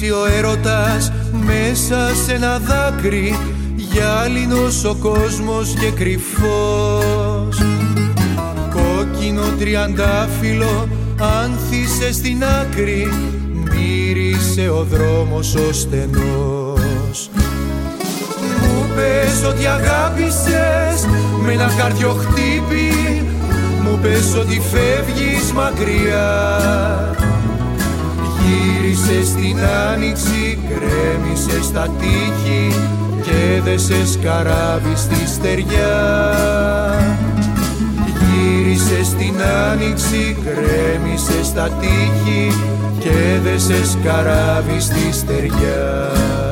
κλείσει ο έρωτας μέσα σε ένα δάκρυ, γυάλινος ο κόσμος και κρυφός. Κόκκινο τριαντάφυλλο άνθησε στην άκρη, μύρισε ο δρόμος ο στενός. Μου πες ότι αγάπησες με ένα καρδιοχτύπη, μου πες ότι φεύγεις μακριά. Γύρισες στην άνοιξη, γκρέμισες τα τείχη και δέσες καράβι στη στεριά. Γύρισες στην άνοιξη, γκρέμισες τα τείχη και δέσες καράβι στη στεριά.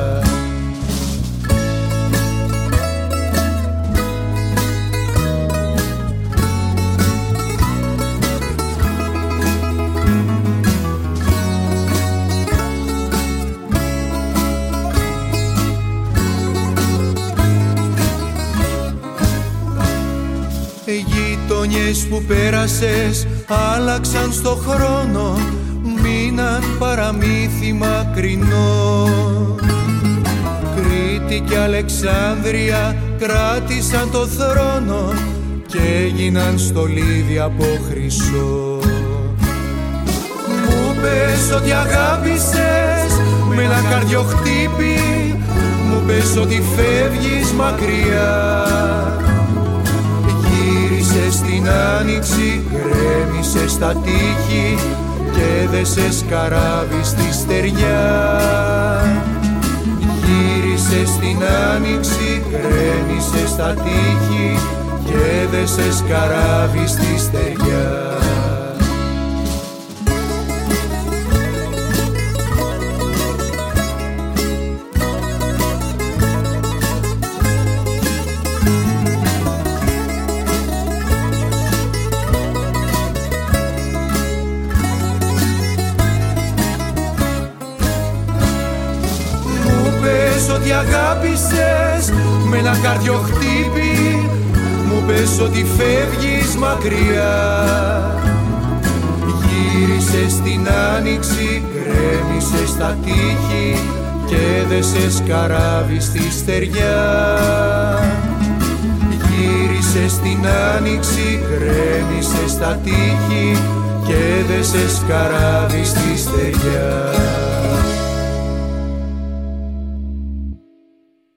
Γειτονιές που πέρασες άλλαξαν στο χρόνο, μείναν παραμύθι μακρινό. Κρήτη και Αλεξάνδρεια κράτησαν το θρόνο και έγιναν στολίδι από χρυσό. Μου πες ότι αγάπησες με ένα καρδιοχτύπη, μου πες ότι φεύγεις μακριά. Γύρισες στην άνοιξη, γκρέμισες τα τείχη και δέσες καράβι στη στεριά. Γύρισες στην άνοιξη, γκρέμισες τα τείχη και δέσες καράβι στη στεριά. Ότι αγάπησες με ένα καρδιοχτύπη, μου πες ότι φεύγεις μακριά. Γύρισες στην άνοιξη, γκρέμισες τα τείχη και δέσες καράβι στη στεριά. Γύρισες στην άνοιξη, γκρέμισες τα τείχη και δέσες καράβι στη στεριά.